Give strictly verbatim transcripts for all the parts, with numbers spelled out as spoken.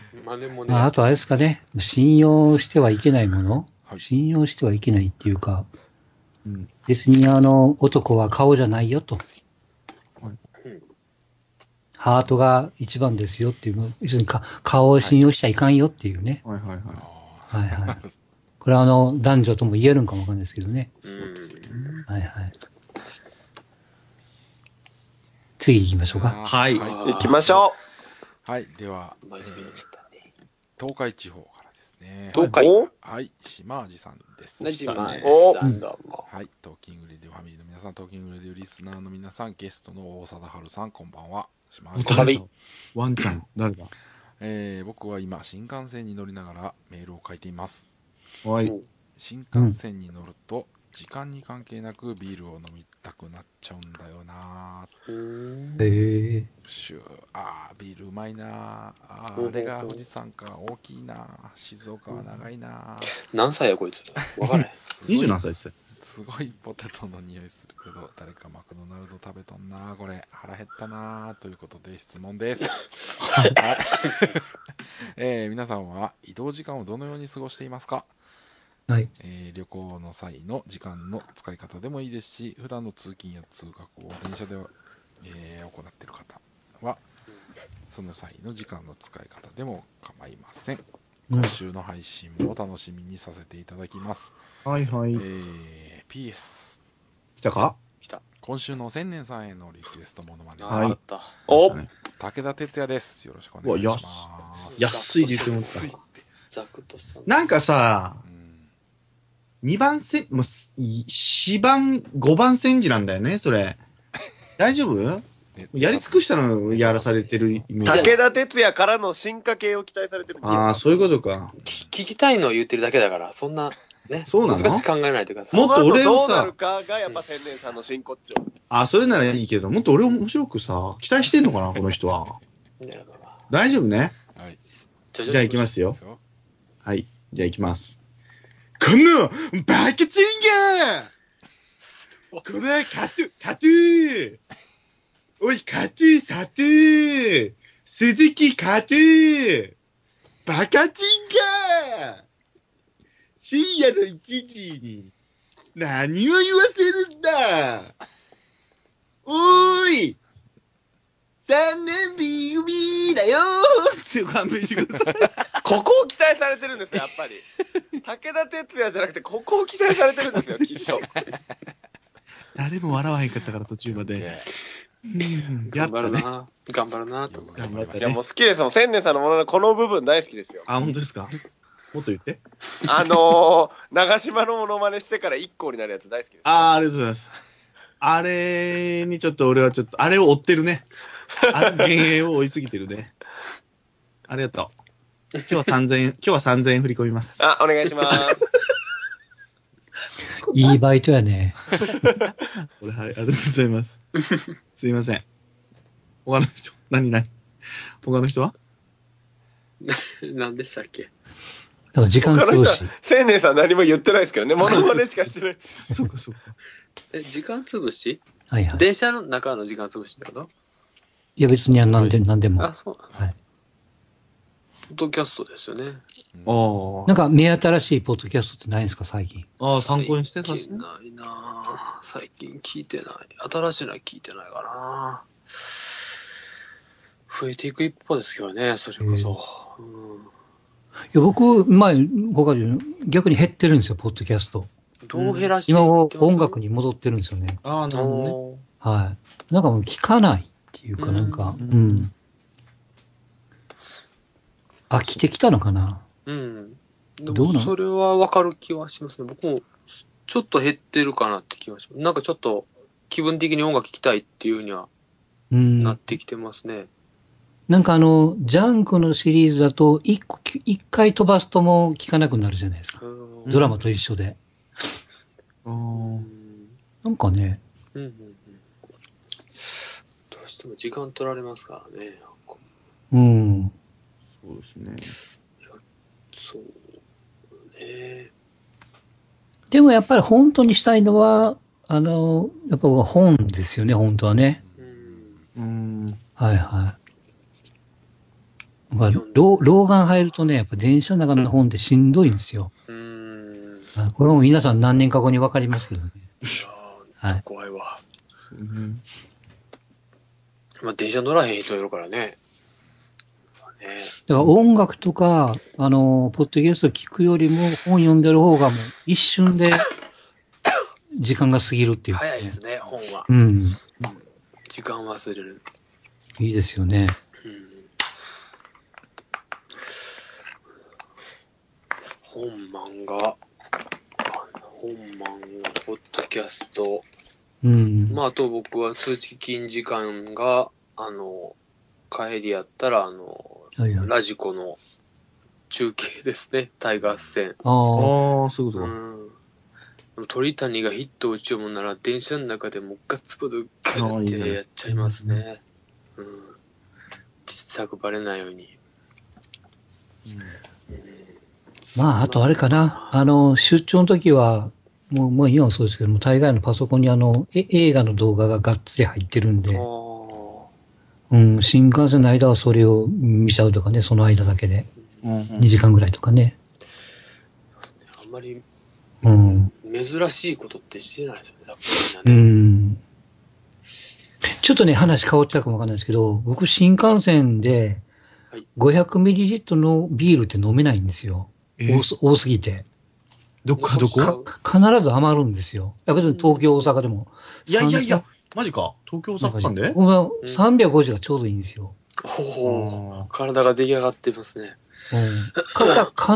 まあでもね。 まあ、あとあれですかね。信用してはいけないもの、はい、信用してはいけないっていうか、うん、別にあの、男は顔じゃないよと。はい、ハートが一番ですよっていう、別にか顔を信用しちゃいかんよっていうね。 はいはいはい。 はいはい。これはあの、男女とも言えるんかもわかんないですけどね。 そうですね。 はいはい。次行きましょうか。 はい。 行きましょう。はい。では、えー、東海地方からですね。 東海はい。島味さんです。 島味さんどうも。 はい。トーキングレディオファミリーの皆さん、トーキングレディオリスナーの皆さん、ゲストの大貞治さん、こんばんは。島味さん。 ワンちゃん、誰だえー、僕は今、新幹線に乗りながらメールを書いています。 はい。 新幹線に乗ると、時間に関係なくビールを飲みたくなっちゃうんだよなぁ。へえ。 あービールうまいなあーあれが富士山か大きいな静岡は長いな何歳やこいつわからないにじゅう何歳ですすごいポテトの匂いするけど誰かマクドナルド食べとんなこれ腹減ったなということで質問ですはい、えー、皆さんは移動時間をどのように過ごしていますか？ はい、 えー、旅行の際の時間の使い方でもいいですし普段の通勤や通学を電車で、えー、行っている方はその際の時間の使い方でも構いません、うん、今週の配信も楽しみにさせていただきます。 はいはい、 えー、ピーエス来たか？ 来た。 今週の千年さんへのリクエストものまねはい、 お武田鉄矢です。よろしくお願いします。 安いで言ってもったザクッとしたなんかさ、うん、にばん線もうよんばんごばん戦時なんだよねそれ大丈夫？やり尽くしたのやらされてるイメージ。武田鉄矢からの進化系を期待されてる。 ああ、そういうことか。 聞きたいのを言ってるだけだから、そんな、ね。 そうなの？ 難しく考えないというかさ。 もっと俺をさ、 どうなるかがやっぱ千年さんの真骨頂。 ああ、それならいいけど、もっと俺を面白くさ、期待してんのかな、この人は。大丈夫ね。 はい。 じゃあ行きますよ。はい。じゃあ行きます。この、バカチンガーこのカトゥ、カトゥおい、カトゥ、サトゥ鈴木カトゥバカチンガー深夜のいちじに何を言わせるんだおーいさんねん ビーユービー だよーって勘弁してください。 ここを期待されてるんですよ、やっぱり。武田鉄矢じゃなくて、ここを期待されてるんですよ、きっと。 誰も笑わへんかったから途中まで。 頑張るな。頑張るなと。 頑張ったね。 いや、もう好きですもん。千年さんのもののこの部分大好きですよ。 あ、本当ですか？もっと言って。 あのー、長島のモノマネしてから一個になるやつ大好きです。 あー、ありがとうございます。あれにちょっと俺はちょっと、あれを追ってるね。あれ、幻影を追いすぎてるね。ありがとう。今日はさんぜんえん、今日はさんぜんえん振り込みます。 あ、お願いします。 いいバイトやね。 俺、はい、ありがとうございます。すいません。他の人、何何他の人は何でしたっけ？ だから時間潰し。 青年さん何も言ってないですけどね。モノマネしかしてない。 そうかそうか。 え、時間潰し？ はいはい。 電車の中の時間潰しってこと？ いや別に何で、何でも。 あ、そうなんです。はい。ポッドキャストですよね。 ああ。 なんか目新しいポッドキャストってないんですか最近？ ああ、参考にしてたしね。ないなぁ。最近聞いてない。新しいのは聞いてないかな。増えていく一方ですけどね、それこそ。うん、いや僕、前、他で逆に減ってるんですよ、ポッドキャスト。 どう減らして今音楽に戻ってるんですよね。 ああ、なるほどね。 はい。なんかもう聞かないっていうかなんか、うん。うん、飽きてきたのかな。 うん。でもそれはわかる気はしますね。僕もちょっと減ってるかなって気はします。なんかちょっと気分的に音楽聴きたいっていうにはなってきてますね。 なんかあの、ジャンクのシリーズだと一個、一回飛ばすともう聴かなくなるじゃないですか。ドラマと一緒で。なんかね、 うんうんうん。どうしても時間取られますからね。 うん。 そうですね。 いや、そうね。 でもやっぱり本当にしたいのは、あの、やっぱ本ですよね、本当はね。 うん。 はいはい。 まあ、老老眼入るとね、やっぱ電車の中の本ってしんどいんですよ。 うーん。 これも皆さん何年か後に分かりますけどね。 いやー、はい、怖いわ。うん、まあ、電車乗らへん人いるからね。ね、 だから音楽とか、あの、ポッドキャスト聞くよりも本読んでる方がもう一瞬で時間が過ぎるっていう、ね。 早いですね、本は。 うん。 時間忘れる。 いいですよね。うん、 本漫画、本漫画、ポッドキャスト。うん。まあ、あと僕は通勤時間が、あの、帰りやったら、あの、はいはい、ラジコの中継ですね、タイガース戦。 ああ、そういうことか。 うん。鳥谷がヒットを打ち読むなら、電車の中でもガッツポードガッてやっちゃいますね。うん。小さくバレないように。 うんうん、まあ、あとあれかな。あの、出張の時は、もう、もう今もそうですけども、大概のパソコンにあの、え映画の動画ががっつり入ってるんで、うん、新幹線の間はそれを見ちゃうとかね、その間だけで。うんうん、にじかんぐらいとかね。 あんまり、 うん、 珍しいことってしてないですよね、多分ね。 うん。ちょっとね、話変わっちゃうかもわかんないですけど、僕新幹線で、ごひゃくミリリットル のビールって飲めないんですよ。多す、多すぎて。 どっかどこか必ず余るんですよ。いや別に東京、大阪でも。 いやいやいや、マジか。東京、大阪間で僕はさんびゃくごじゅうがちょうどいいんですよ。 ほう。体が出来上がってますね。 うん。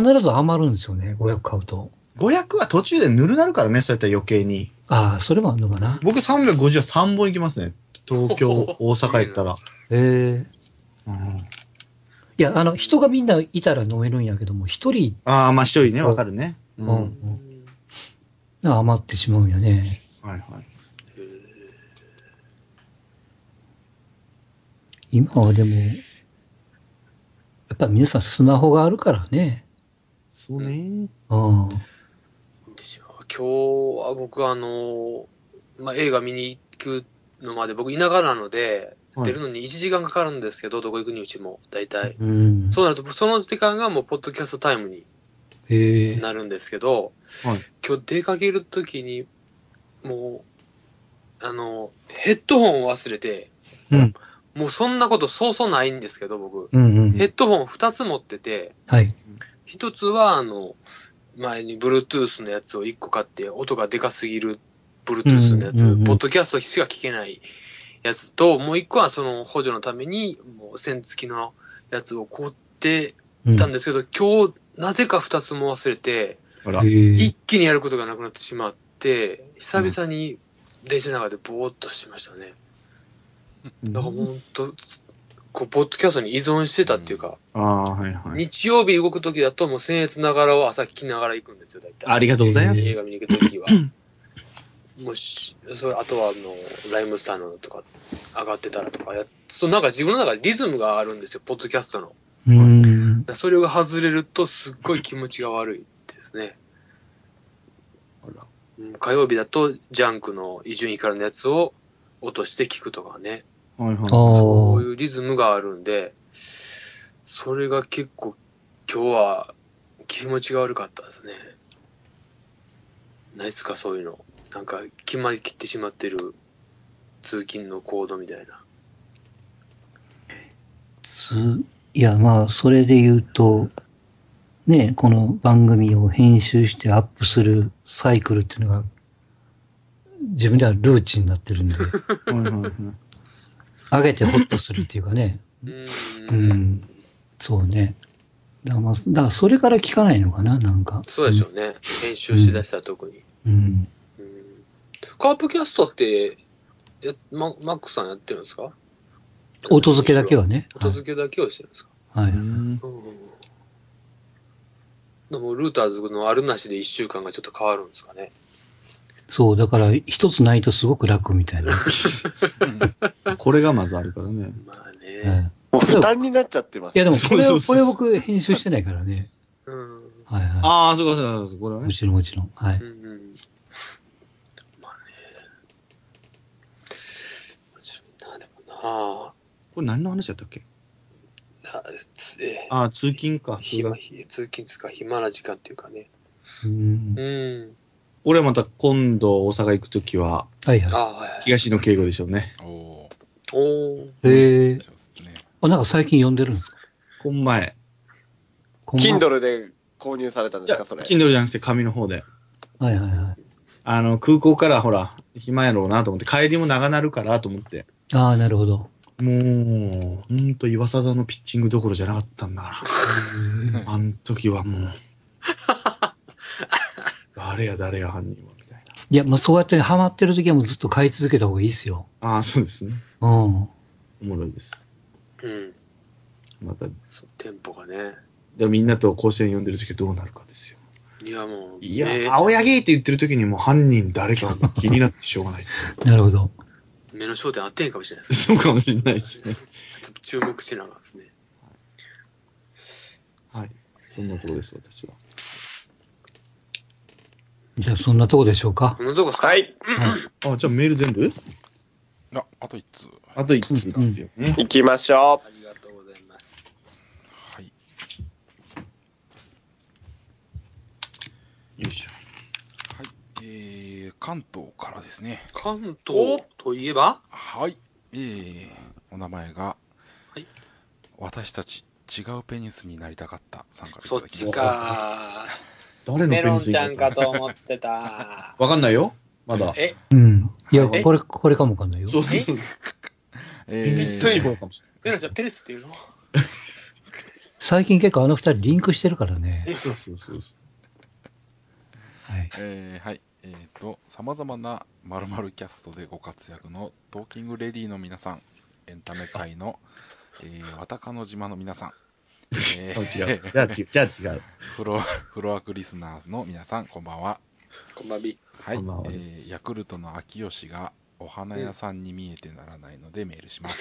必ず余るんですよね、ごひゃく買うと。 ごひゃくは途中でぬるなるからね、そうやったら余計に。 ああ、それもあるのかな。 僕さんびゃくごじゅうはさんぼんいきますね。東京、大阪行ったら。 へえ。うん。いや、あの、人がみんないたら飲めるんやけども、一人。 ああ、まあ一人ね、わかるね。 うん。うん、余ってしまうんよね。 はいはい。 今はでも、やっぱり皆さんスマホがあるからね。 そうね。 うん。 今日は僕あの、まあ、映画見に行くのまで僕田舎なので、出るのにいちじかんかかるんですけど、どこ行くにうちも、大体。うん、そうなると、その時間がもう、ポッドキャストタイムになるんですけど、はい、今日出かけるときに、もう、あの、ヘッドホンを忘れて、うん、もうそんなことそうそうないんですけど、僕。うんうん、ヘッドホンふたつ持ってて、はい、ひとつは、あの、前に Bluetooth のやつをいっこ買って、音がでかすぎる Bluetooth のやつ、うんうんうん、ポッドキャストしか聞けないやつと、もう一個はその補助のために、もう線付きのやつを買ってたんですけど、うん、今日、なぜか二つも忘れて、一気にやることがなくなってしまって、久々に電車の中でぼーっとしてましたね。うん、だからほんと、こう、ポッドキャストに依存してたっていうか、 うん、あはいはい、 日曜日動くときだともう僭越ながらを朝聞きながら行くんですよ、大体。 ありがとうございます。 映画見に行くときは。もし、それ、あとは、あの、ライムスターのとか、上がってたらとかや、そう、なんか自分の中でリズムがあるんですよ、ポッドキャストの。うん。それが外れると、すっごい気持ちが悪いですね。あら。火曜日だと、ジャンクの伊集院光のやつを落として聞くとかね。はいはい。そういうリズムがあるんで、それが結構、今日は気持ちが悪かったですね。ないっすか、そういうの。なんか、決まりきってしまってる通勤のコードみたいな。 つ、いや、まあ、それで言うと、ね、この番組を編集してアップするサイクルっていうのが、自分ではルーチンになってるんで、上げてホッとするっていうかね。うん。うん。そうね。だから、まあ、だからそれから聞かないのかな、なんか。 そうでしょうね。うん、編集しだしたら特に。うん。カープキャストって、や、ママックさんやってるんですか？ 音付けだけはね。 音付けだけをしてるんですか？ はい。うん。 でも、ルーターズのあるなしで一週間がちょっと変わるんですかね。 そう、だから、一つないとすごく楽みたいな。 これがまずあるからね。 まあね。 もう負担になっちゃってます。 いや、でも、これ、これ僕編集してないからね。うん。はいはい。 ああ、そうかそうかそうか、これはね。 もちろんもちろん。はい。うんうん。 ああ。 これ何の話だったっけ？ なさ、えああ、通勤か。 暇、通勤つか暇な時間っていうかね。 うん。 うん。 俺はまた今度大阪行くときは、 はいはい。 あはいはい。 東野敬吾でしょうね。 おお。 おー。 へえ。 そうですね。 あ、なんか最近読んでるんですか？ こん前。 こんばん Kindle で購入されたんですか、それ。 Kindle じゃなくて紙の方で。 はいはいはい。 あの、空港からほら、暇やろうなと思って、帰りも長なるからと思って。 ああ、なるほど。 もう、ほんと岩貞のピッチングどころじゃなかったんだから。あの時はもう、誰や誰や犯人はみたいな。 いや、もうそうやってハマってる時はもうずっと買い続けた方がいいですよ。 ああ、そうですね。 うん。 おもろいです。 うん。 また、 テンポがね。 でみんなと甲子園読んでる時はどうなるかですよ。 いやもう。 いや、青柳って言ってる時にもう犯人誰かも気になってしょうがない。 なるほど。 目の焦点合ってんかもしれないですね。そうかもしれないですね。 ちょっと注目しながらですね。 はい。そんなとこです、私は。 じゃあそんなとこでしょうか。 そんなとこですか？ はい。 はい、あ、じゃあメール全部あ、あと一通。 あと一通ですよね。 行きましょう。ありがとうございます。 はい。 よいしょ。 はい。えー、関東からですね。 関東といえばはい。えー、お名前が、 はい。 私たち違うペニスになりたかったさんからいそっちか誰のペニスメロンちゃんかと思ってた。 わかんないよまだ。 えうん。いや、これ、これかもわかんないよ。 そうええペニスといこうかもしれない。 メロンちゃんペニスっていうの最近結構あの二人リンクしてるからね。 そうそうそう。 はい。 えー、はい。えーと、様々な〇〇キャストでご活躍のトーキングレディの皆さん、エンタメ界の、えー、わたかの島の皆さん、えー、違う。じゃあ違う。じゃあ違う。 フロ、フロアクリスナーの皆さん、こんばんは。 こんばんび。 はい。えー、ヤクルトの秋吉がお花屋さんに見えてならないのでメールします。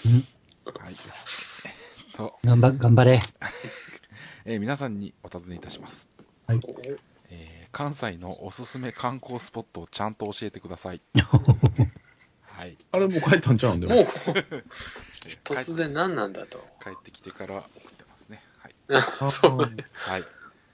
うん、 はい。と、 頑張、頑張れ。 えー、皆さんにお尋ねいたします。 はい。 えー、関西のおすすめ観光スポットをちゃんと教えてください。はい。 あれもう帰ったんちゃうんだよ。 もう、突然何なんだと。 帰ってきてから送ってますね。はい。 そうね。 はい。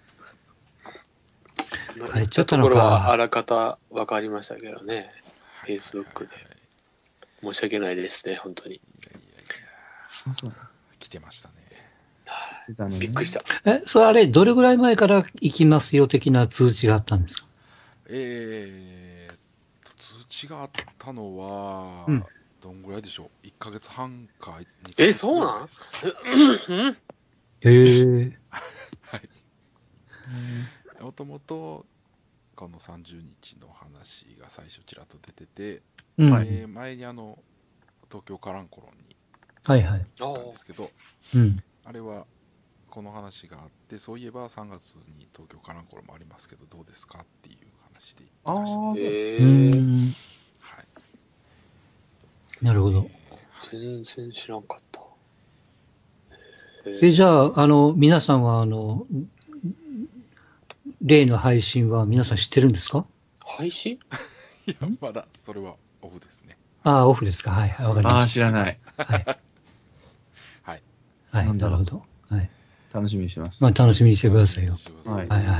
帰っちゃったところのか。 はあらかた分かりましたけどね。フェイスブックで。申し訳ないですね、本当に。いやいやいや。来てましたね。 びっくりした。 え、それあれ、どれぐらい前から行きますよ的な通知があったんですか？ えー、通知があったのは、 うん、 どんぐらいでしょう。いっかげつはんかにかげつ。 え、そうなん？ へえ。 はい。もともと、このさんじゅうにちの話が最初ちらっと出てて、 うん、 前前にあの、東京カランコロンにはいはい。 行ったんですけど、 うん、あれは、この話があって、そういえばさんがつに東京カランコロンもありますけど、どうですかっていう話でああ、 へー。 はい。 なるほど。 全然知らんかった。 え、じゃあ、あの、皆さんは、あの、例の配信は皆さん知ってるんですか？ 配信？ いや、まだ、それはオフですね。 ああ、オフですか。はい、わかりました。 ああ、知らない。 はい。 はい。 はい、なるほど。はい。 楽しみにしてます。 まあ、楽しみにしてくださいよ。 はい、 はい、はい。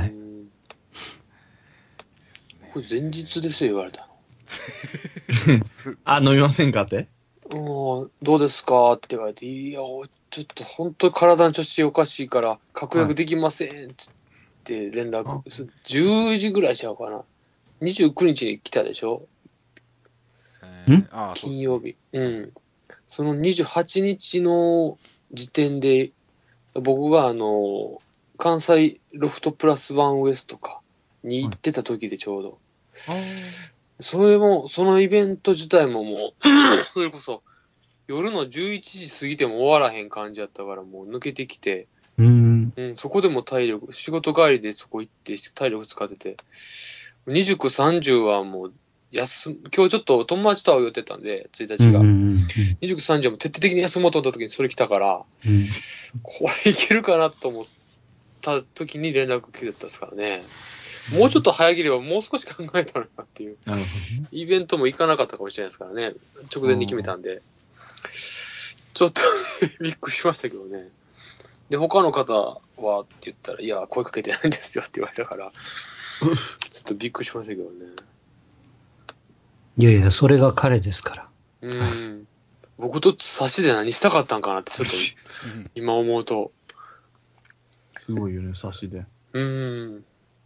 これ前日ですよ、言われたの。あ、飲みませんかって？ うん、どうですかって言われて、いや、ちょっと本当に体の調子おかしいから、確約できませんって連絡、はい、じゅうじぐらいちゃうかな。にじゅうくにちに来たでしょ？ えー、あ金曜日。う、うん。そのにじゅうはちにちの時点で、僕があの、関西ロフトプラスワンウエストか、に行ってた時でちょうど。はい、それも、そのイベント自体ももう、それこそ、夜のじゅういちじ過ぎても終わらへん感じやったから、もう抜けてきて、 うん、 うん、そこでも体力、仕事帰りでそこ行って体力使ってて、にじゅうく、さんじゅうはもう、休、今日ちょっと友達と会う予定たんで、ついたちが。うんうんうん、にじゅうく、さんじゅうはもう徹底的に休もうと思った時にそれ来たから、うん、これいけるかなと思った時に連絡来てたんですからね。もうちょっと早ければもう少し考えたのかっていう。 なるほどね。 イベントも行かなかったかもしれないですからね。直前に決めたんで。ちょっとびっくりしましたけどね。 で、他の方はって言ったら、いや、声かけてないんですよって言われたから、ちょっとびっくりしましたけどね。 いやいや、それが彼ですから。 うん。僕と差しで何したかったんかなって、ちょっと今思うと。 すごいよね、差しで。 うん。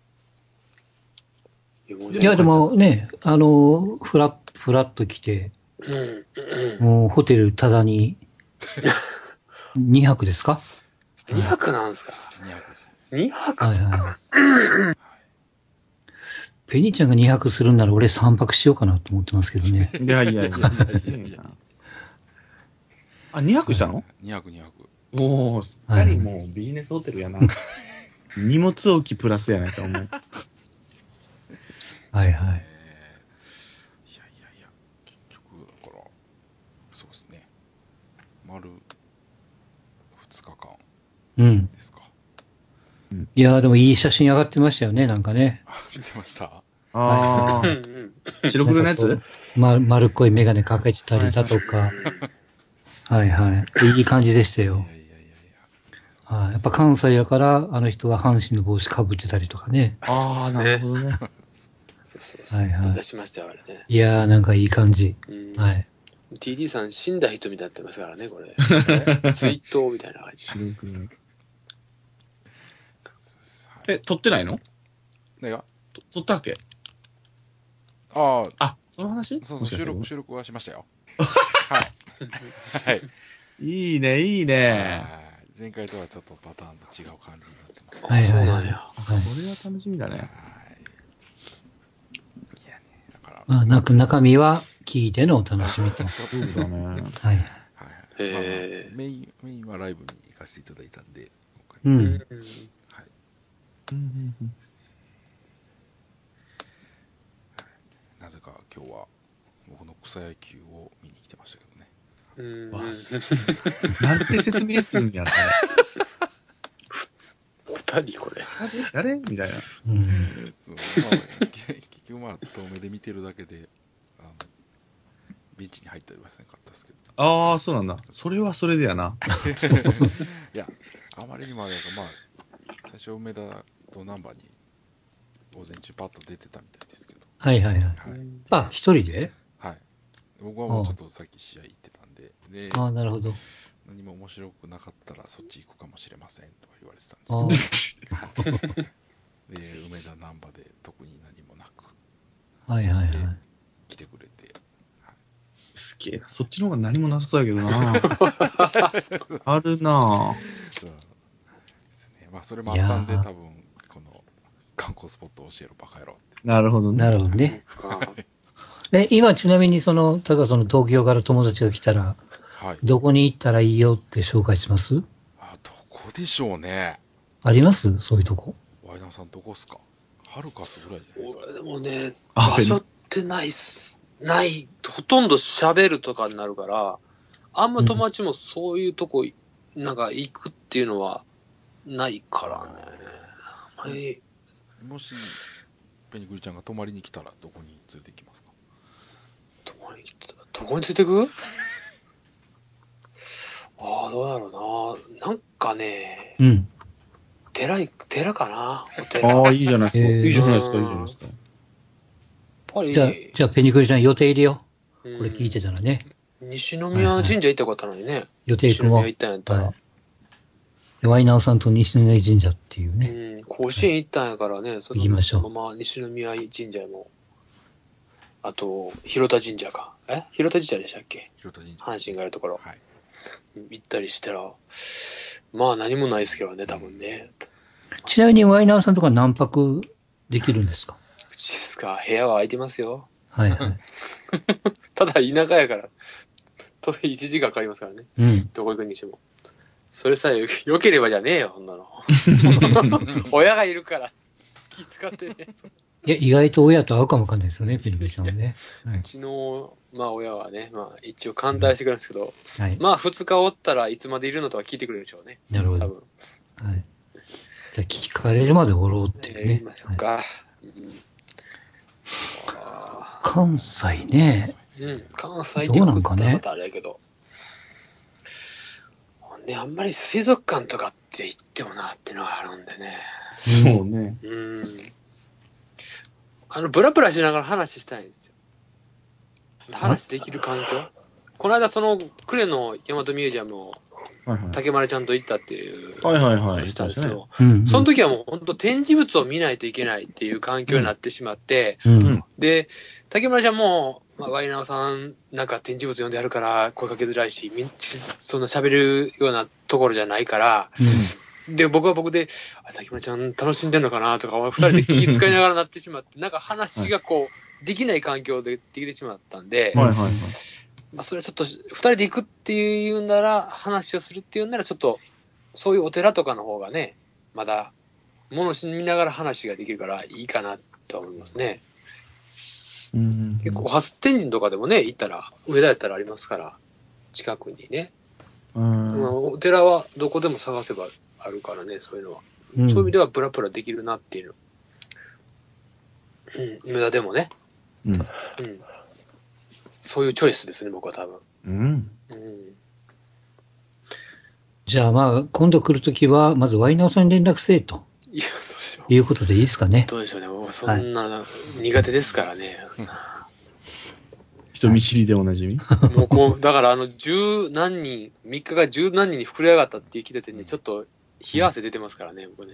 いや、でもね、あの、フラッ、フラッと来て、うんうん、もうホテルただに、にはくですか ? に 泊なんですか ?に 泊です。にはくはいはい。ペニーちゃんがにはくするんなら俺さんぱくしようかなと思ってますけどね。 いやいやいやいやいや。あ、にはくしたの ? に 泊にはく。 おー、すっかりもうビジネスホテルやな。荷物置きプラスやないか、思う。 はいはい。えー、いやいやいや、結局、だから、そうですね。丸ふつかかん。うん。ですか。 うん、いやでもいい写真上がってましたよね、なんかね。 見てました。 ああ。白黒のやつま、丸っこいメガネかけてたりだとか。はいはい。いい感じでしたよ。いやいやいやいや。はい。やっぱ関西やから、あの人は阪神の帽子かぶってたりとかね。 ああ、なるほどね。 そうそうそう。はいはい。出しましたよ、あれね。 いやー、なんかいい感じ。はい。 ティーディー さん死んだ人みたいになってますからね、これ。ツイートみたいな感じ。白黒。 え、撮ってないの何が撮ったっけああ。 あ、その話そうそう、収録、収録はしましたよ。はい。はい。 いいね、いいね。 前回とはちょっとパターンと違う感じになってます。 はいはいはい。 これは楽しみだね。 まあ、なく中身は聞いてのお楽しみと。 そうだね。はい。 はい。えー、メイン、メインはライブに行かせていただいたんで。 うん。はい。 なぜか今日は僕の草野球を見に来てましたけどね。 うん。なんて説明するんやったら。 二人これ。 誰みたいな。 うん。 結局まあ遠目で見てるだけで、あのビーチに入ったりはせんかったですけど。 ああ、そうなんだ。それはそれでやな。 いや、あまりにもあれだから、まあ、最初梅田と難波に午前中パッと出てたみたいですけど。 はいはいはい。はい、あ、一人で？ はい。僕はもうちょっとさっき試合行ってたんで。で、 ああ、なるほど。 何も面白くなかったらそっち行くかもしれませんとは言われてたんですけど。で、梅田難波で特に何もなく。 はいはいはい。 来てくれて。 はい、すげえな。そっちの方が何もなさそうやけどな。あるなぁ。そうですね。まあそれもあったんで、多分、この観光スポットを教えろバカ野郎って。 なるほどね。 なるほどね。え、今ちなみにその、ただその東京から友達が来たら、はい、どこに行ったらいいよって紹介します？ あ、どこでしょうね。 あります？そういうとこ。 ワイダンさんどこっすか？ハルカスぐらいじゃないですか。 俺でもね、場所ってないっす。ない。ほとんど喋るとかになるから、あんま友達もそういうとこ、うん、なんか行くっていうのはないからね。はい。 もし、ペニクリちゃんが泊まりに来たらどこに連れて行きますか？ 泊まりに来たらどこに連れてく？ああ、どうだろうな。なんかね、 うん。 寺、寺かな。 ああ、いいじゃないですか。いいじゃないですか、いいじゃないですか。やっぱり。じゃあ、じゃあペニクリちゃん予定入れよう。これ聞いてたらね。 西宮神社行ったことあったのにね。 予定君は。 西宮行ったんやったら。 ワイナオさんと西宮神社っていうね。 うん、甲子園行ったんやからね。 行きましょう。 まま西宮神社も。あと、広田神社か。え広田神社でしたっけ？ 広田神社。 阪神があるところ。 はい。 行ったりしたら、まあ何もないですけどね、多分ね。 ちなみにワイナーさんとか何泊できるんですか？ うちですか、部屋は空いてますよ。 はいはい。 ただ田舎やから、トイレいちじかんかかりますからね。 うん。 どこ行くにしても。それさえ良ければじゃねえよ、そんなの。親がいるから、気使ってね。 いや、意外と親と会うかもわかんないですよね、ペニクリちゃんはね。 はい、うちの、まあ親はね、まあ一応歓待してくれるんですけど、 うん、はい、 まあ二日おったらいつまでいるのとは聞いてくれるでしょうね。 なるほど。 多分。 はい。じゃあ聞かれるまでおろうっていうね。 やりましょうか。はい、うん、 関西ね。 うん、関西って言ったらまたあれやけど。ね、あんまり水族館とかって言ってもなってのがあるんでね。 そうね。 うん。あの、ブラブラしながら話したいんですよ。話できる環境。この間、その、呉の大和ミュージアムを、 はいはい。 竹丸ちゃんと行ったっていう、 はいはいはい。 話したんですよ。 うんうん、 その時はもう本当展示物を見ないといけないっていう環境になってしまって、 うん、 で、竹丸ちゃんも、まあ、ワイナオさんなんか展示物読んであるから声かけづらいし、みそんな喋るようなところじゃないから、うん、で、僕は僕で、あ、竹丸ちゃん楽しんでんのかなとか、二人で気遣いながらなってしまって、なんか話がこう、できない環境でできてしまったんで、はいはいはい、まあ、それはちょっと、二人で行くっていうんなら、話をするっていうんなら、ちょっと、そういうお寺とかの方がね、まだ、物を見ながら話ができるからいいかなと思いますね。うん、結構、初天神とかでもね、行ったら、上田やったらありますから、近くにね。うん、お寺はどこでも探せばあるからね、そういうのは。うん、そういう意味では、ブラブラできるなっていうの。うん、梅田でもね。うん。うん。そういうチョイスですね、僕は多分。うん。うん、 じゃあまあ、今度来るときは、まずワイナオさんに連絡せえと。 いや、どうでしょう。いうことでいいですかね。 どうでしょうね。もうそんな苦手ですからね。はい、 人見知りでおなじみ。 もうこう、だからあの、十何人、三日が十何人に膨れ上がったって聞いててね、ちょっと冷や汗出てますからね、僕ね。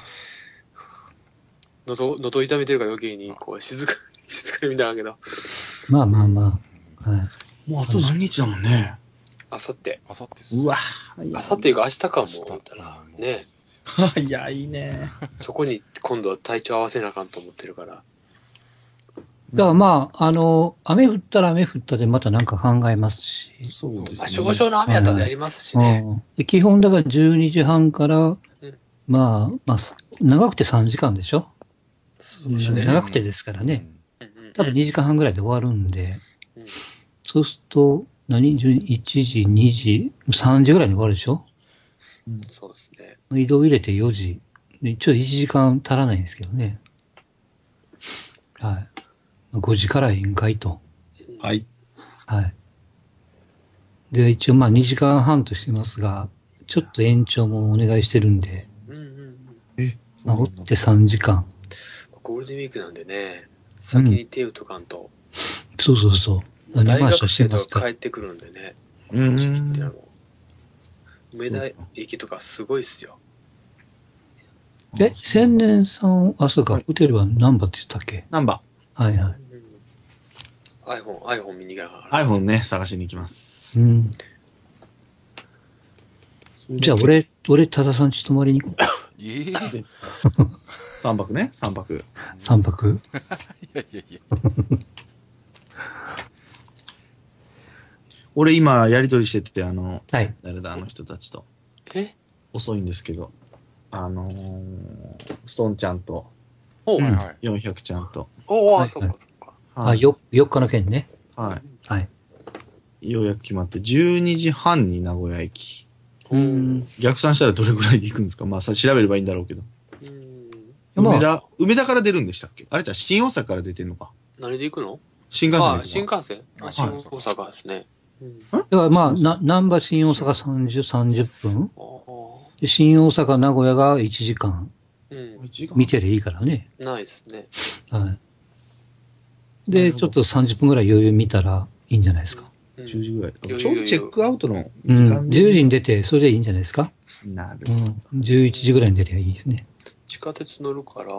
喉、喉痛めてるから余計に、こう、静かに、静かに見たんだけど。 まあまあまあ。はい。 もうあと何日だもんね。 あさって。 あさって。 うわ。 あさっていうか明日かも思ったら、ね。 早いね。 そこに今度は体調合わせなあかんと思ってるから。 だからまあ、あの、雨降ったら雨降ったでまたなんか考えますし。 そうですね。 少々の雨やったらやりますしね。 うん、で基本だからじゅうにじはんから、うん、まあ、まあ、長くてさんじかんでしょ、ね、長くてですからね。うん、多分にじかんはんぐらいで終わるんで。うん、そうすると、何 ?いちじ、にじ、さんじぐらいに終わるでしょ、 うん、そうですね。 移動入れてよじ。でちょっといちじかん足らないんですけどね。はい。ごじから宴会と。 はい。 はい。で、一応まあにじかんはんとしてますが、ちょっと延長もお願いしてるんで。うんうんうん。えまあ、おってさんじかん。 ゴールデンウィークなんでね、先に手打っとかんと。 うん、そうそうそう。 大学生とか帰ってくるんでね。 うん。 梅田駅とかすごいっすよ。 え、千年さん、あ、そうか、ホテルは何番って言ったっけ？ 何番。 はいはい。 iPhone、iPhone 見に行かな。iPhone ね、探しに行きます。 うん。じゃあ、俺、俺、多田さんち泊まりに行こう。 ええ三泊ね、三泊。 三泊いやいやいや。 俺今、やりとりしてて、あの、 はい。 誰だ、あの人たちと。 え遅いんですけど、あのー、ストーンちゃんと、 おう、 うんよんひゃくちゃんと。 おお、 はいそっかそっか。 あ、よ、よっかの件ね。 ははい。 い。ようやく決まって、じゅうにじはんに名古屋駅。 うん。 逆算したらどれぐらいで行くんですか？まあさ、調べればいいんだろうけど。 うん。 梅田、まあ、梅田から出るんでしたっけ？あれじゃ新大阪から出てんのか。 何で行くの？ 新幹線で行くの？ あ、新幹線あ、新大阪ですね。 うん、だからまあ、な、難波新大阪さんじゅう、さんじゅっぷん。で、新大阪名古屋がいちじかん。うん。見てりゃいいからね。 ないですね。 はい。で、ちょっとさんじゅっぷんぐらい余裕見たらいいんじゃないですか。 うん、じゅうじぐらい。ちょうどチェックアウトの時間、うん。じゅうじに出て、それでいいんじゃないですか。 なるほど。 うん。じゅういちじぐらいに出りゃいいですね。 地下鉄乗るから、うん、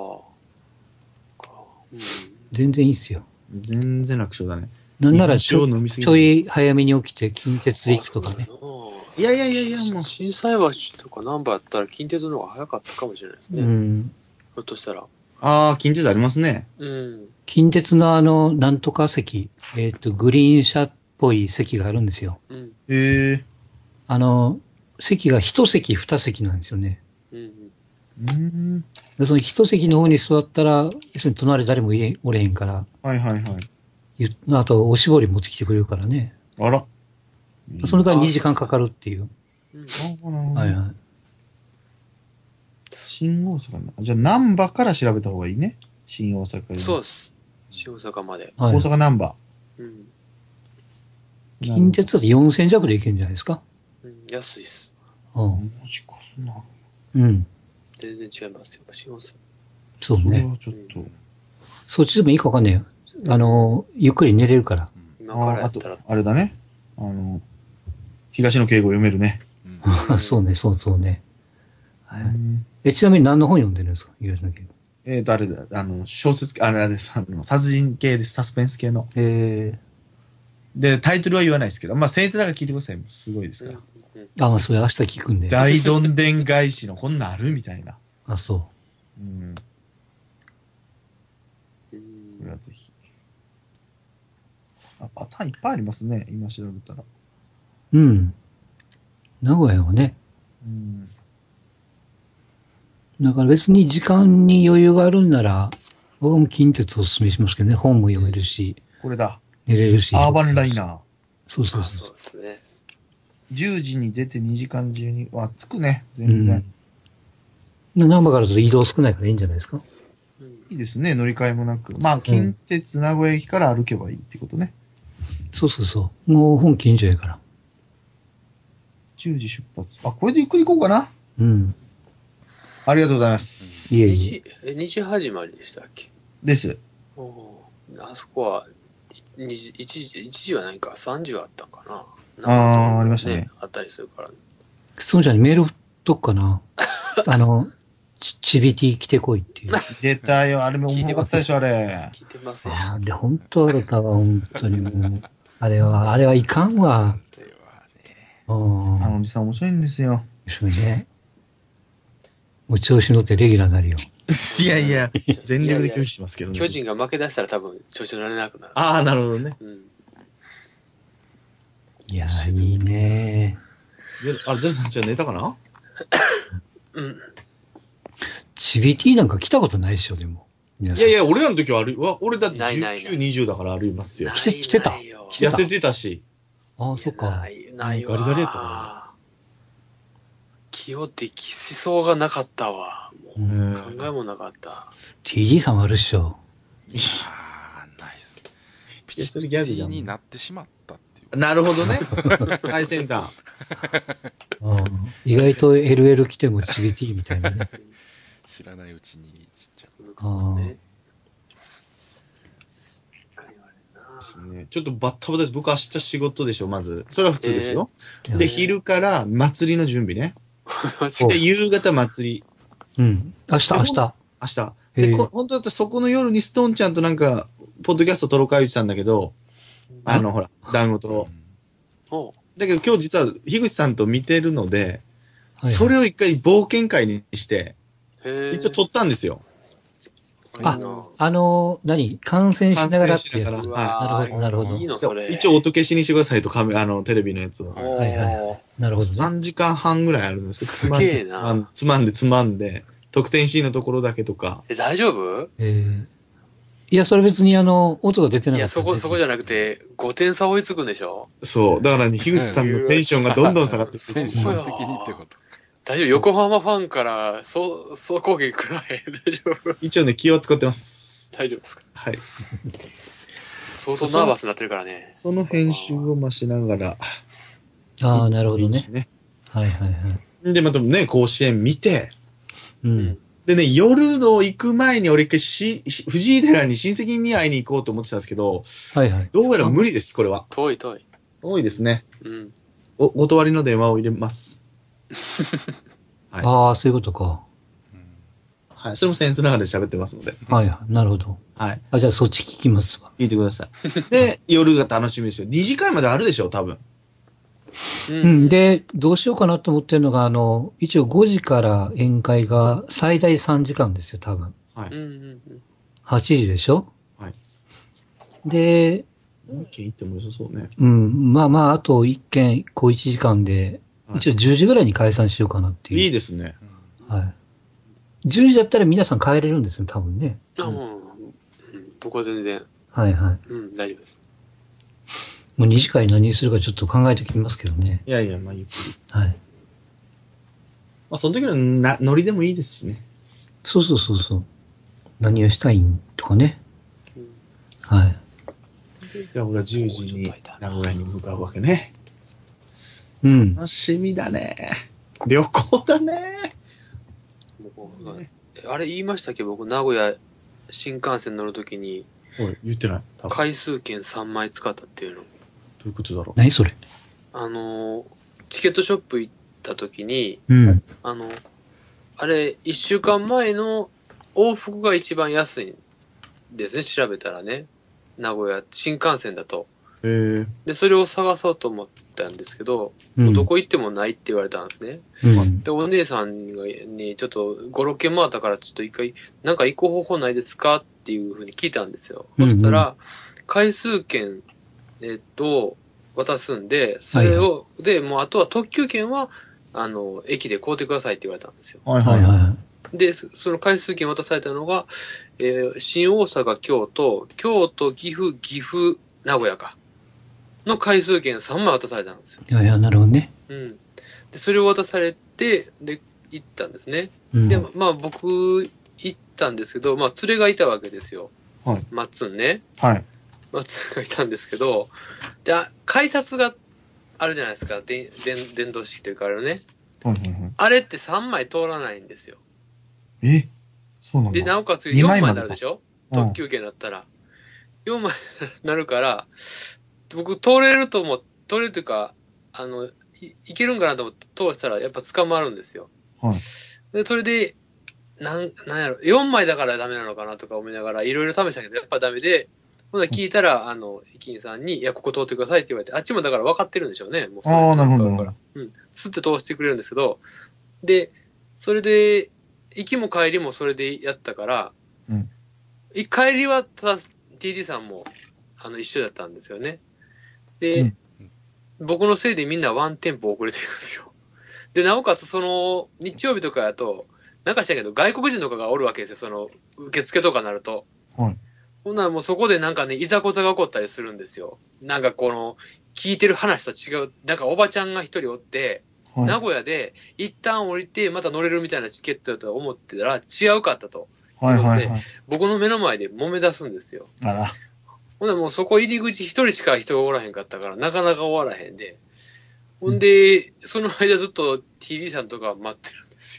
全然いいっすよ。 全然楽勝だね。 なんならちょ、ちょい早めに起きて近鉄で行くとかね。 いやいやいやいや、もう。 心斎橋とか難波やったら近鉄の方が早かったかもしれないですね。うん。ひょっとしたら。 ああ、近鉄ありますね。 うん。 近鉄のあの、なんとか席、えっと、グリーン車っぽい席があるんですよ。 うん。 へえ。 あの、席が一席二席なんですよね。 うん。 うん。 でその一席の方に座ったら、要するに隣誰もいれおれへんから。 はいはいはい。 あと、おしぼり持ってきてくれるからね。 あら。 その間にじかんかかるっていう。 うん、 はいはい。 新大阪な。じゃあ、難波から調べた方がいいね。新大阪。 そうです。新大阪まで。 はい、大阪難波。 うん。 近鉄だとよんせん弱で行けるんじゃないですか。 うん、安いです。 うん。 マジか、そんな。 うん。 全然違いますよ。違います。 そうね。 それはちょっと。 そっちでもいいかわかんないよ。あの、ゆっくり寝れるから。 今からやったら。 あ、あと、あれだね。あの、東野敬吾読めるね。 そうね、そうそうね。はい、え、ちなみに何の本読んでるんですか、東野敬吾。 えっ、ー、と、あれだ、あの、小説、あれあれです、あの、殺人系です、サスペンス系の。 えー、 で、タイトルは言わないですけど、まあ、僭越ながら聞いてください。すごいですから。 あ、まあ、それ明日聞くんで。 大どんでん返しのこんなんあるみたいな。 あ、そう。 うん。これはぜひ。あ、パターンいっぱいありますね。今調べたら。 うん。名古屋はね。 うん。 だから別に時間に余裕があるんなら、僕も近鉄おすすめしますけどね。本も読めるし。 これだ。 寝れるし。 アーバンライナー。 そうそうそう。 そうですね。 じゅうじに出てにじかん中に、あ、着くね。全然。 うん。ナンバーからちょっと移動少ないからいいんじゃないですか。 いいですね。乗り換えもなく。まあ、近鉄名古屋駅から歩けばいいってことね。 うん、そうそうそう。もう本近所やから。 じゅうじ出発。あ、これでゆっくり行こうかな。 うん。 ありがとうございます。 いえいえ。にじ始まりでしたっけです。 おあそこは、にじ、いちじ、いちじはないか、さんじはあったんかな。 ああ、ありましたね。 あったりするから。 そうじゃん、メール送っとくかな。あの、ち、ちびティ来てこいっていう。 出たよ。あれも重かったでしょ、あれ。 聞いてますよ。 あれ、本当あれだわ、本当にもう。あれは、あれはいかんわ。 あのおじさん面白いんですよ。 面白いね。もう調子乗ってレギュラーになるよ。 いやいや、全力で拒否しますけどね。 巨人が負け出したら多分調子乗れなくなる。 ああ、なるほどね。うん、 いやー、いいねー。あ、ゼロさんちは寝たかなうん。 チビティなんか来たことないでしょ、でも。 いやいや、俺らの時は歩い、わ、俺だってじゅうきゅう、にじゅうだから歩いますよ。 来てた痩せてたし。 ああ、そっか。 ないないわ。 ガリガリやったな。 気をできしそうがなかったわ。もう考えもなかった。 ティージー さんはあるっしょ。 いやー、ナイス。 ピチピチになってしまったっていう。 なるほどね。最先端。 意外と エルエル 来てもチビティみたいなね。 知らないうちにちっちゃく。 あね、ちょっとバッタバタです。僕明日仕事でしょ、まず。それは普通ですよ。えー、で、昼から祭りの準備ね。で、夕方祭り。 うん。明日、明日。 明日。で、こ本当だったらそこの夜にストーンちゃんとなんか、ポッドキャスト撮ろうか言ってたんだけど、あの、ほら、団子と。だけど今日実は、樋口さんと見てるので、はい、それを一回冒険会にして、一応撮ったんですよ。 あ、あのー、何観戦しながらってやつ。なるほど、なるほど。 いいのそれ。 一応音消しにしてくださいと、カメ、あの、テレビのやつを。 はいはいはい。なるほど、ね。 さんじかんはんぐらいあるんですよ。 すげえな。 つまんでつまんで、得点シーンのところだけとか。 え、大丈夫？ ええ。いや、それ別にあの、音が出てなかった。いや、 そこ、そこじゃなくて、ごてん差追いつくんでしょ？ そう。だからね、樋口さんのテンションがどんどん下がってくる。 そう的にってこと。 大丈夫？横浜ファンから、そう、そう攻撃くらい。大丈夫？ 一応ね、気を使ってます。 大丈夫ですか？ はい。 相当ナーバスになってるからね。 その編集をましながら。 ああ、なるほどね。ねはいはいはい。 で、またね、甲子園見て。 うん。 でね、夜の行く前に俺一回し、藤井寺に親戚に会いに行こうと思ってたんですけど。 はいはい。 どうやら無理です、これは。 遠い遠い。 遠いですね。 うん。 お、お断りの電話を入れます。 はい、ああ、そういうことか。 はい。それも僭越ながらで喋ってますので。 はいはい。なるほど。 はい。 あ、じゃあそっち聞きますわ。 聞いてください。で、夜が楽しみですよ。にじかんまであるでしょ、多分。 うん。で、どうしようかなと思ってるのが、あの、一応ごじから宴会が最大さんじかんですよ、多分。 はい。 はちじでしょ？ はい。 で、 もう一軒行っても良さそうね。 うん。まあまあ、あと一軒、こういちじかんで、一応じゅうじぐらいに解散しようかなっていう。 いいですね。 はい。じゅうじだったら皆さん帰れるんですよ、多分ね。 あ、うん、うん。僕は全然。 はいはい。 うん、大丈夫です。 もうにじかん何するかちょっと考えておきますけどね。 いやいや、まあゆっくり。 はい。 まあその時のなノリでもいいですしね。 そうそうそうそう。何をしたいんとかね。うん、はい。 じゃあ俺はじゅうじに名古屋に向かうわけね。 うん。 楽しみだね。旅行だね。 あれ言いましたっけ僕、名古屋新幹線乗るときに。 おい、言ってない。 回数券さんまい使ったっていうの。どういうことだろう。 何それ？ あの、チケットショップ行ったときに、 うん、 あの、あれ、いっしゅうかんまえの往復が一番安いんですね、調べたらね。名古屋、新幹線だと。 へー。 で、それを探そうと思ったんですけど、うん、どこ行ってもないって言われたんですね。うん、で、お姉さんがに、ちょっとご、ろっけん回ったから、ちょっと一回、なんか行く方法ないですかっていうふうに聞いたんですよ。うんうん、そしたら、回数券、えっと、渡すんで、それを、はい、で、もうあとは特急券は、あの、駅で買うてくださいって言われたんですよ。 はいはいはい。 で、その回数券渡されたのが、えー、新大阪、京都、京都、岐阜、岐阜、名古屋か。の回数券さんまい渡されたんですよ。 いやいや、なるほどね。 うん。で、それを渡されて、で、行ったんですね。うん、で、まあ僕、行ったんですけど、まあ連れがいたわけですよ。 はい。 マッツンね。 はい。 マッツンがいたんですけど、で、改札があるじゃないですか。で、で電動式というかあれね。 はいはいはい。 あれってさんまい通らないんですよ。 えそうなんだ。 で、なおかつよんまいになるでしょ、特急券だったら。よんまいになるから、僕通れると思う、通れるというか、あの、い, いけるんかなと思って通したらやっぱ捕まるんですよ。 はい。 で、それで、なん、なんやろ、よんまいだからダメなのかなとか思いながらいろいろ試したけど、やっぱダメで、ほんな聞いたら、あの、駅員さんに、いや、ここ通ってくださいって言われて、あっちもだから分かってるんでしょうね。もうああ、なるほど。 うん。スッて通してくれるんですけど、で、それで、行きも帰りもそれでやったから、 うん。 帰りはただ ティーディー さんも、あの、一緒だったんですよね。で、うん、僕のせいでみんなワンテンポ遅れてるんですよ。で、なおかつその、日曜日とかやと、なんかしたけど、外国人とかがおるわけですよ、その、受付とかなると。 はい。 ほんならもうそこでなんかね、いざこざが起こったりするんですよ。なんかこの、聞いてる話と違う、なんかおばちゃんが一人おって、はい、名古屋で一旦降りてまた乗れるみたいなチケットだと思ってたら違うかったと。 はいはいはい。 僕の目の前で揉め出すんですよ。 あら。 ほんでもうそこ入り口一人しか人がおらへんかったからなかなか終わらへんで。ほんで、うん、その間ずっと ティーディー さんとか待ってるんです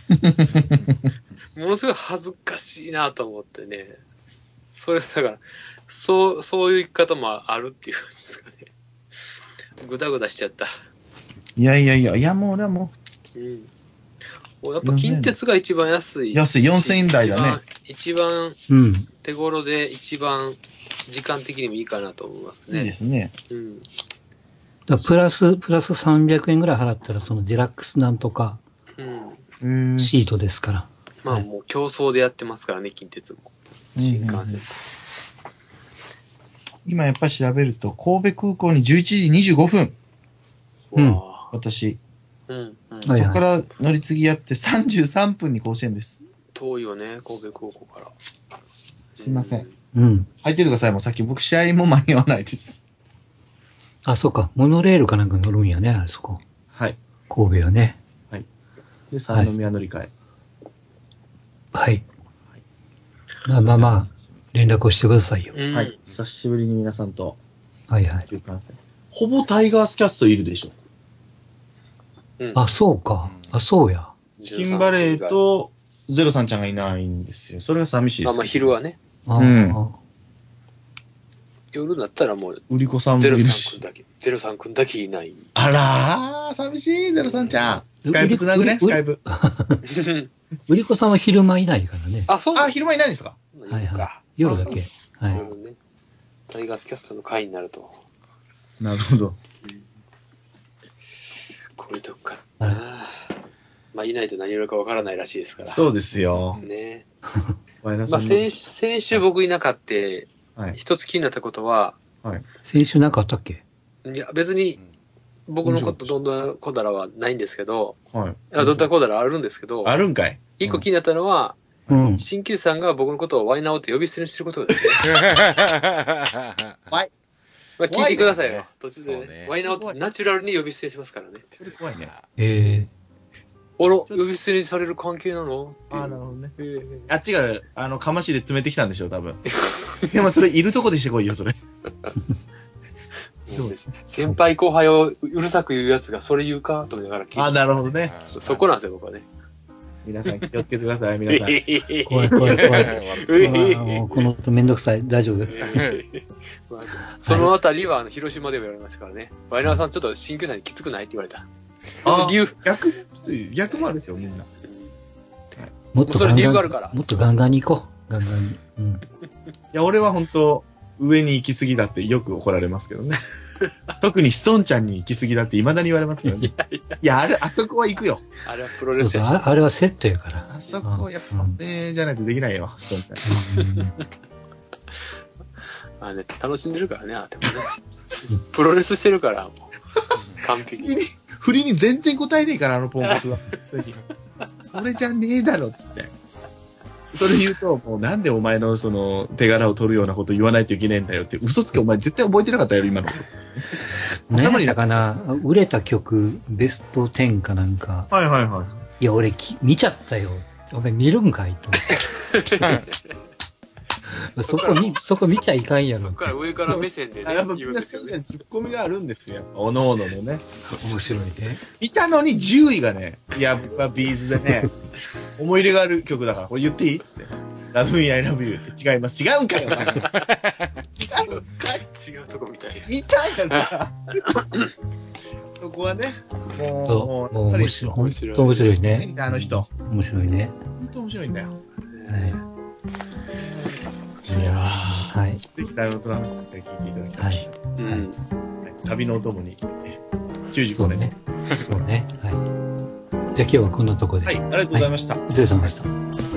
よ。ものすごい恥ずかしいなと思ってね。それだから、そう、そういう生き方もあるっていうんですかね。ぐだぐだしちゃった。 いやいやいや、いやもう俺はもう。うん。もうやっぱ近鉄が一番安い。 安い、よんせんえん台だね。 一番、手頃で一番時間的にもいいかなと思いますね。 いいですね。 うん。 だプラス、プラスさんびゃくえんぐらい払ったら、そのデラックスなんとか、 うん。 シートですから。 まあもう競争でやってますからね、近鉄も。新幹線。うんうんうん、 今やっぱり調べると、神戸空港にじゅういちじにじゅうごふん。 うん。 私。 うんうん、 そこから乗り継ぎやってさんじゅうさんぷんに甲子園です。 遠いよね、神戸空港から。 すいません。 うん。 入っててください。もうさっき僕試合も間に合わないです。 あ、そうか。モノレールかなんか乗るんやね、あれそこ。 はい。 神戸はね。 はい。で、三宮乗り換え。 はい。はい、まあまあまあ、連絡をしてくださいよ。 はい。久しぶりに皆さんと。 はいはい。 ほぼタイガースキャストいるでしょ。 うん、あ、そうか。あ、そうや。 チキンバレーとゼロさんちゃんがいないんですよ。それが寂しいです。 あ、まあ昼はね。 うん。 夜だったらもう、 売り子さんもいるし。 ゼロさんくんだけ。ゼロさんくんだけいない。 あらー、寂しい、ゼロさんちゃん。スカイプつなぐね、スカイプ。 売り子さんは昼間いないからね。 あ、そうあ、昼間いないんですか？ はいはい。夜だけ。はい。 夜ね。タイガースキャストの会になると。 なるほど。 こういうとこかな。まあ、いないと何色かわからないらしいですから。 そうですよ。 ね。まあ、先, 先週僕いなかった、はい、一つ気になったことは、 はい、 先週なかったっけ？ いや、別に、僕のことどんなこだらはないんですけど、 はい。 どんなこだらあるんですけど、 あるんかい。 一個気になったのは、 うん。 鍼灸師さんが僕のことをワイナオって呼び捨てにしてることですね。 はい。 まあ、聞いてくださいよ。途中でね。ねワイナオってナチュラルに呼び捨てにしますからね。 それ怖いね。 ええー。あら、呼び捨てにされる関係なのああ、なるほどね。 えー、 あっちが、あの、かましで詰めてきたんでしょう、多分。でもそれ、いるとこでしてこいよ、それ。 そうです。先輩後輩をうるさく言うやつがそれ言うかと思いながら聞いて。 あ、なるほどね。 そこなんですよ、僕はね。 皆さん気をつけてください、皆さん。 怖い怖い怖い。もうこの音めんどくさい。大丈夫。 そのあたりは、あの、広島でも言われましたからね。ワイナーさんちょっと新居さんにきつくないって言われた。 あ理由。 逆、きつい。逆もあるですよ、みんな。 もっとそれ理由があるから。 もっとガンガンに行こう。ガンガンに。うん。いや、俺は本当上に行き過ぎだってよく怒られますけどね。特にストンちゃんに行き過ぎだって未だに言われますけどね。いやいや、いやあれ、あそこは行くよ。 あれはプロレスそうそうあ。あれはセットやから。 あそこ、やっぱ、ね、じゃないとできないよ、ストンちゃん。 あね、楽しんでるからね、あてもね。プロレスしてるから、もう。完璧に。 振りに全然答えねえから、あのポンコツは。それじゃねえだろ、つって。それ言うと、もうなんでお前のその手柄を取るようなこと言わないといけないんだよって、嘘つけ、お前絶対覚えてなかったよ、今の。 何やったかな売れた曲、ベストテンかなんか。 はいはいはい。 いや、俺き、見ちゃったよ。お前見るんかいと思って。そこ見、そこ見ちゃいかんやろ。 そこから上から目線でね。 やっぱみんなそういうツッコミがあるんですよ。やっぱ、おのおののね。 面白いね。 いたのにじゅういがね、やっぱビーズでね、思い入れがある曲だから、これ言っていいつって。Love Me, I Love You って違います。違うんかよ、お前。違うかい違うとこみたい。 見たいやな。そこはね、もう、 そう、もう面白い。本当面白いね。 あの人。 面白いね。 本当面白いんだよ。 はい。いやはい。 ぜひ、大のトランプで聴いていただきたい。 はい。 旅のお供に、きゅうじゅうごねん。 そうね。そうね。はい。じゃあ今日はこんなとこで。 はい、ありがとうございました。 お疲れ様でした。